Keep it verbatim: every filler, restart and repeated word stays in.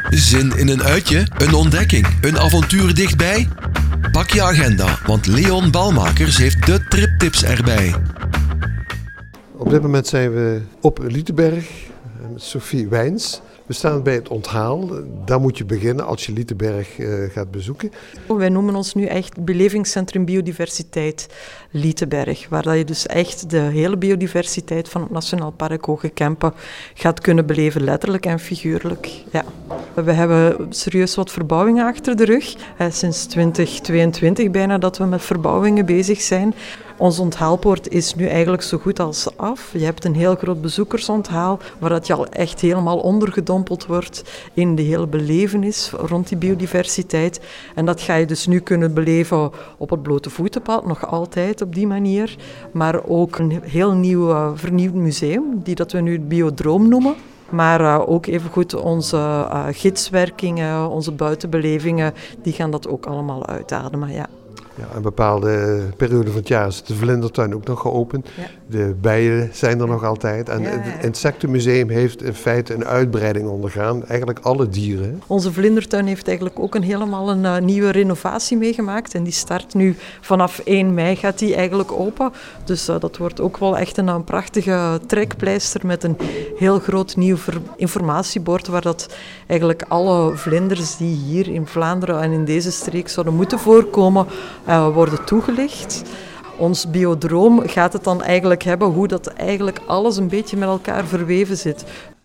Zin in een uitje, een ontdekking, een avontuur dichtbij? Pak je agenda, want Leon Balmakers heeft de triptips erbij. Op dit moment zijn we op Lietenberg met Sophie Wijns. We staan bij het onthaal. Daar moet je beginnen als je Lietenberg uh, gaat bezoeken. Wij noemen ons nu echt Belevingscentrum Biodiversiteit Lietenberg, waar je dus echt de hele biodiversiteit van het Nationaal Park Hoge Kempen gaat kunnen beleven, letterlijk en figuurlijk. Ja. We hebben serieus wat verbouwingen achter de rug. Eh, sinds twintig tweeëntwintig bijna dat we met verbouwingen bezig zijn. Ons onthaalpoort is nu eigenlijk zo goed als af. Je hebt een heel groot bezoekersonthaal, waar dat je al echt helemaal ondergedompeld wordt in de hele belevenis rond die biodiversiteit. En dat ga je dus nu kunnen beleven op het blote voetenpad, nog altijd op die manier. Maar ook een heel nieuw, uh, vernieuwd museum, die dat we nu het Biodroom noemen. Maar uh, ook evengoed onze uh, gidswerkingen, onze buitenbelevingen, die gaan dat ook allemaal uitademen, ja. Ja, een bepaalde periode van het jaar is de vlindertuin ook nog geopend. Ja. De bijen zijn er nog altijd. En ja, ja. Het Insectenmuseum heeft in feite een uitbreiding ondergaan. Eigenlijk alle dieren. Onze vlindertuin heeft eigenlijk ook een helemaal een uh, nieuwe renovatie meegemaakt. En die start nu vanaf één mei gaat die eigenlijk open. Dus uh, dat wordt ook wel echt een, een prachtige trekpleister met een heel groot nieuw ver- informatiebord waar dat eigenlijk alle vlinders die hier in Vlaanderen en in deze streek zouden moeten voorkomen, Uh, worden toegelicht. Ons biodroom gaat het dan eigenlijk hebben hoe dat eigenlijk alles een beetje met elkaar verweven zit.